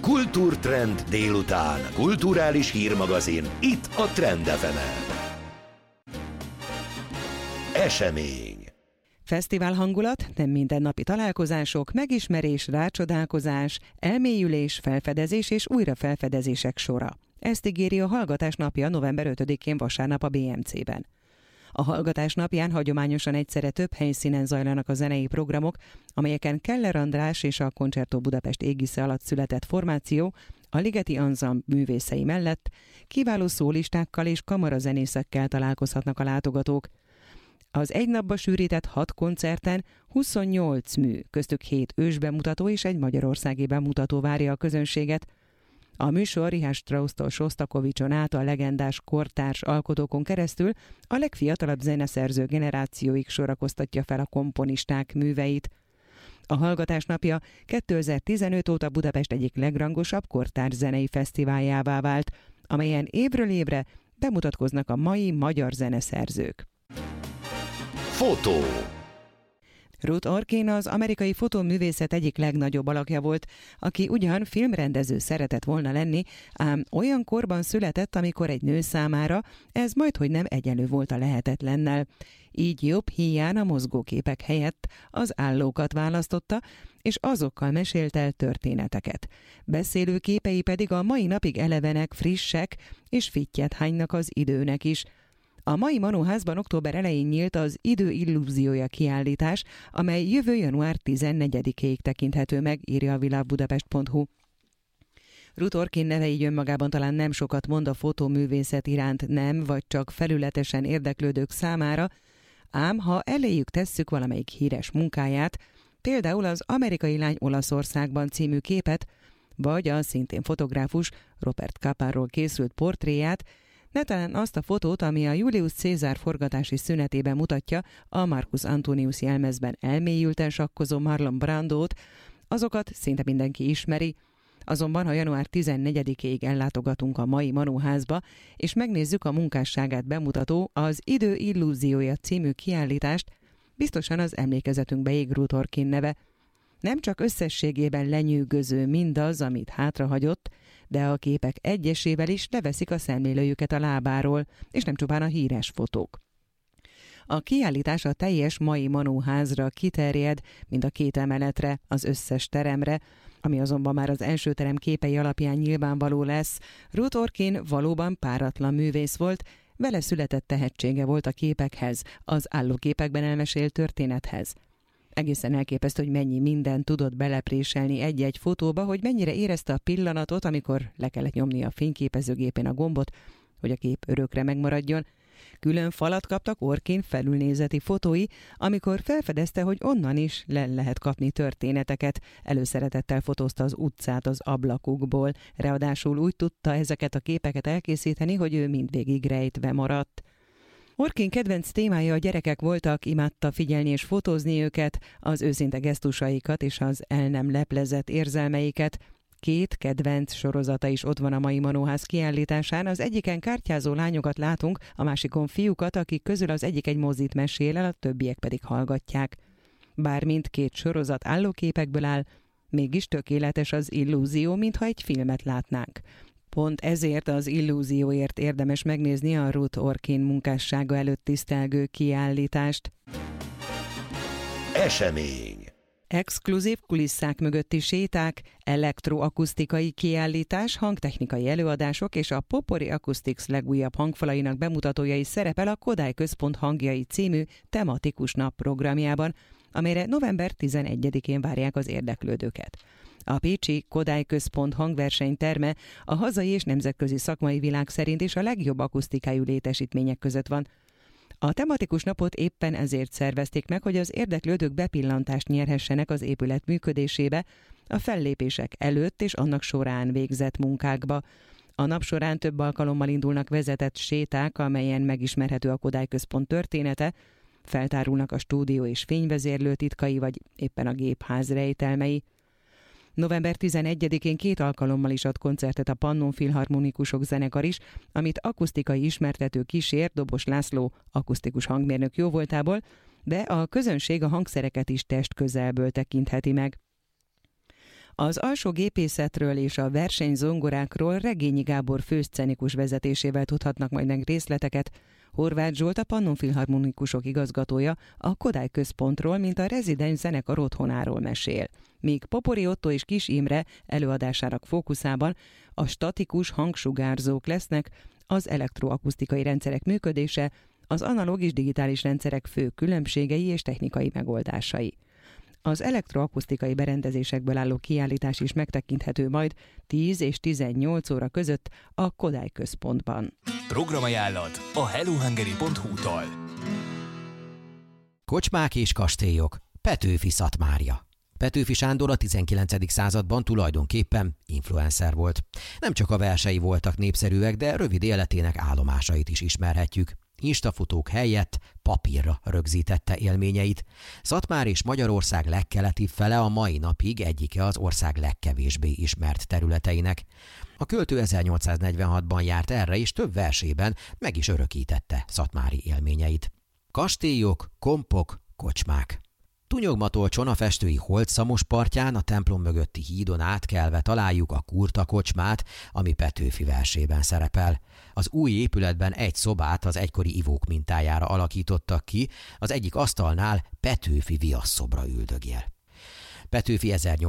Kultúrtrend délután. Kulturális hírmagazin. Itt a Trend FM-en. Esemény. Fesztivál hangulat, nem mindennapi találkozások, megismerés, rácsodálkozás, elmélyülés, felfedezés és újrafelfedezések sora. Ezt ígéri a Hallgatás napja november 5-én vasárnap a BMC-ben. A Hallgatás napján hagyományosan egyszerre több helyszínen zajlanak a zenei programok, amelyeken Keller András és a Concerto Budapest égisze alatt született formáció a Ligeti Ensemble művészei mellett kiváló szólistákkal és kamarazenészekkel találkozhatnak a látogatók. Az egy napba sűrített 6 koncerten 28 mű, köztük 7 ősbemutató és egy magyarországi bemutató várja a közönséget. A műsor Richard Strauss-tól Sostakovicson át a legendás kortárs alkotókon keresztül a legfiatalabb zeneszerző generációig sorakoztatja fel a komponisták műveit. A Hallgatás napja 2015 óta Budapest egyik legrangosabb kortárs zenei fesztiváljává vált, amelyen évről évre bemutatkoznak a mai magyar zeneszerzők. Fotó. Ruth Orkin az amerikai fotóművészet egyik legnagyobb alakja volt, aki ugyan filmrendező szeretett volna lenni, ám olyan korban született, amikor egy nő számára ez majdhogy nem egyenlő volt a lehetetlennel. Így jobb híján a mozgóképek helyett az állókat választotta, és azokkal mesélt el történeteket. Beszélő képei pedig a mai napig elevenek, frissek, és fittyet hánynak az időnek is. A mai Manóházban október elején nyílt az Idő illúziója kiállítás, amely jövő január 14-ig tekinthető meg, írja a világbudapest.hu. Ruth Orkin neve így önmagában talán nem sokat mond a fotóművészet iránt nem, vagy csak felületesen érdeklődők számára, ám ha eléjük tesszük valamelyik híres munkáját, például az Amerikai lány Olaszországban című képet, vagy a szintén fotográfus Robert Caparról készült portréját, netán azt a fotót, ami a Julius Caesar forgatási szünetében mutatja a Marcus Antonius jelmezben elmélyülten sakkozó Marlon Brandót, azokat szinte mindenki ismeri, azonban ha január 14-ig ellátogatunk a mai Manóházba, és megnézzük a munkásságát bemutató az Idő illúziója című kiállítást, biztosan az emlékezetünkbe ég Ruth Orkin neve. Nem csak összességében lenyűgöző mindaz, amit hátrahagyott, de a képek egyesével is leveszik a szemlélőjüket a lábáról, és nem csupán a híres fotók. A kiállítás a teljes mai Manóházra kiterjed, mind a 2 emeletre, az összes teremre, ami azonban már az első terem képei alapján nyilvánvaló lesz. Ruth Orkin valóban páratlan művész volt, vele született tehetsége volt a képekhez, az állóképekben elmesélt történethez. Egészen elképesztő, hogy mennyi mindent tudott belepréselni egy-egy fotóba, hogy mennyire érezte a pillanatot, amikor le kellett nyomni a fényképezőgépén a gombot, hogy a kép örökre megmaradjon. Külön falat kaptak Orkin felülnézeti fotói, amikor felfedezte, hogy onnan is le lehet kapni történeteket. Előszeretettel fotózta az utcát az ablakukból, ráadásul úgy tudta ezeket a képeket elkészíteni, hogy ő mindvégig rejtve maradt. Orkin kedvenc témája a gyerekek voltak, imádta figyelni és fotózni őket, az őszinte gesztusaikat és az el nem leplezett érzelmeiket. 2 kedvenc sorozata is ott van a mai Manóház kiállításán, az egyiken kártyázó lányokat látunk, a másikon fiúkat, akik közül az egyik egy mozit mesél el, a többiek pedig hallgatják. Bár mindkét sorozat állóképekből áll, mégis tökéletes az illúzió, mintha egy filmet látnánk. Pont ezért az illúzióért érdemes megnézni a Ruth Orkin munkássága előtt tisztelgő kiállítást. Esemény. Exkluzív kulisszák mögötti séták, elektroakusztikai kiállítás, hangtechnikai előadások és a Popori Acoustics legújabb hangfalainak bemutatója szerepel a Kodály Központ hangjai című tematikus nap programjában, amelyre november 11-én várják az érdeklődőket. A pécsi Kodály Központ hangversenyterme a hazai és nemzetközi szakmai világ szerint is a legjobb akusztikájú létesítmények között van. A tematikus napot éppen ezért szervezték meg, hogy az érdeklődők bepillantást nyerhessenek az épület működésébe, a fellépések előtt és annak során végzett munkákba. A nap során több alkalommal indulnak vezetett séták, amelyen megismerhető a Kodály Központ története, feltárulnak a stúdió és fényvezérlő titkai, vagy éppen a gépház rejtelmei. November 11-én 2 alkalommal is ad koncertet a Pannon Filharmonikusok zenekar is, amit akusztikai ismertető kísér Dobos László akusztikus hangmérnök jóvoltából, de a közönség a hangszereket is testközelből tekintheti meg. Az alsó gépészetről és a versenyzongorákról Regényi Gábor főszcenikus vezetésével tudhatnak majd meg részleteket. Horváth Zsolt, a Pannon Filharmonikusok igazgatója a Kodály Központról, mint a rezidens zenekar otthonáról mesél. Míg Popori Otto és Kis Imre előadásának fókuszában a statikus hangsugárzók lesznek, az elektroakusztikai rendszerek működése, az analóg és digitális rendszerek fő különbségei és technikai megoldásai. Az elektroakusztikai berendezésekből álló kiállítás is megtekinthető majd 10 és 18 óra között a Kodály Központban. Programajánlat a hellohungary.hu-tól. Kocsmák és kastélyok. Petőfi Szatmárja. Petőfi Sándor a 19. században tulajdonképpen influencer volt. Nem csak a versei voltak népszerűek, de rövid életének állomásait is ismerhetjük. Instafotók helyett papírra rögzítette élményeit. Szatmár és Magyarország legkeletibb fele a mai napig egyike az ország legkevésbé ismert területeinek. A költő 1846-ban járt erre, és több versében meg is örökítette szatmári élményeit. Kastélyok, kompok, kocsmák. Tunyogmatolcson a festői Holt-Szamos partján, a templom mögötti hídon átkelve találjuk a Kurta kocsmát, ami Petőfi versében szerepel. Az új épületben egy szobát az egykori ivók mintájára alakítottak ki, az egyik asztalnál Petőfi viasszobra üldögél. Petőfi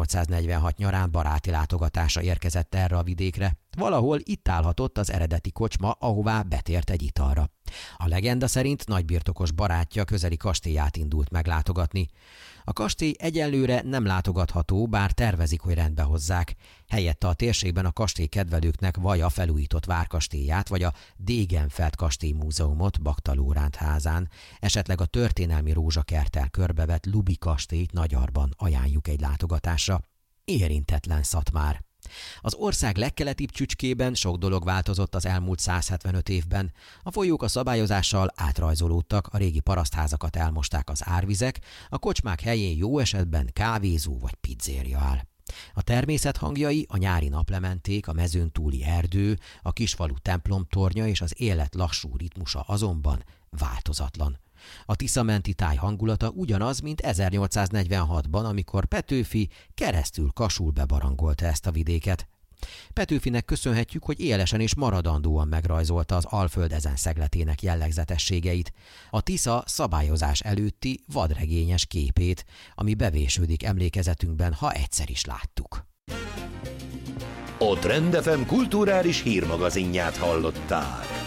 1846 nyarán baráti látogatásra érkezett erre a vidékre. Valahol itt állhatott az eredeti kocsma, ahová betért egy italra. A legenda szerint nagybirtokos barátja közeli kastélyát indult meglátogatni. A kastély egyenlőre nem látogatható, bár tervezik, hogy rendbe hozzák. Helyette a térségben a kastély kedvelőknek vagy a felújított várkastélyát, vagy a Degenfeld kastélymúzeumot Bakta Lóránt házán, esetleg a történelmi rózsakerttel körbevett Lubi kastélyt Nagyarban ajánljuk egy látogatásra. Érintetlen Szatmár. Az ország legkeletibb csücskében sok dolog változott az elmúlt 175 évben. A folyók a szabályozással átrajzolódtak, a régi parasztházakat elmosták az árvizek, a kocsmák helyén jó esetben kávézó vagy pizzéria áll. A természet hangjai, a nyári naplementék, a mezőn túli erdő, a kisfalu templomtornya és az élet lassú ritmusa azonban változatlan. A Tisza-menti táj hangulata ugyanaz, mint 1846-ban, amikor Petőfi keresztül Kasul bebarangolta ezt a vidéket. Petőfinek köszönhetjük, hogy élesen és maradandóan megrajzolta az Alföld ezen szegletének jellegzetességeit, a Tisza szabályozás előtti vadregényes képét, ami bevésődik emlékezetünkben, ha egyszer is láttuk. A Trend FM kulturális hírmagazinját hallották.